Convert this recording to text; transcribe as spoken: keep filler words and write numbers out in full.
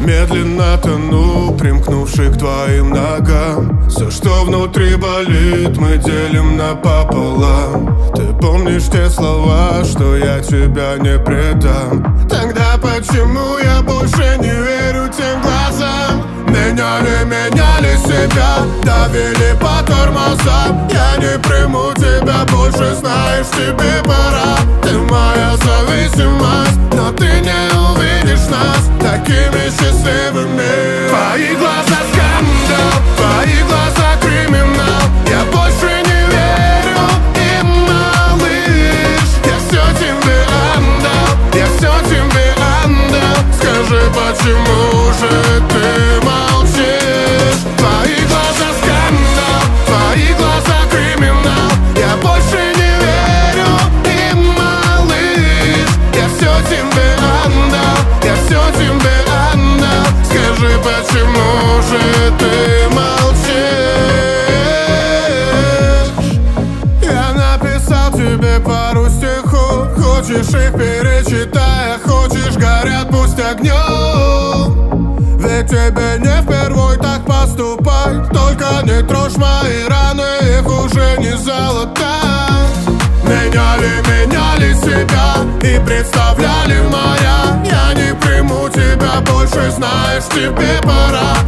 медленно тону, примкнувший к твоим ногам. Все, что внутри болит, мы делим напополам. Ты помнишь те слова, что я тебя не предам? Тогда почему я больше не верю тем глазам? Меняли, меняли себя, давили по тормозам. Я не приму тебя больше, знаешь, тебе пора. Ты моя зависимость, но ты не увидишь нас такими счастливыми. Твои глаза скандал, твои глаза криминал. Я больше не верю им, малыш. Я все тебе отдал, я все тебе отдал. Скажи, почему же ты молчишь? Твои глаза скандал, твои глаза криминал. Я больше не верю им, малыш. Я все тебе отдал, я все тебе отдал. Скажи, почему же ты молчишь? Я написал тебе пару стихов. Хочешь их перечитай, а хочешь горят пусть огнем. Ведь тебе не впервой так поступай. Только не трожь мои раны, их уже не залатать. Меняли, меняли себя и представляли моя. Я не приму тебя больше, знаешь, тебе пора.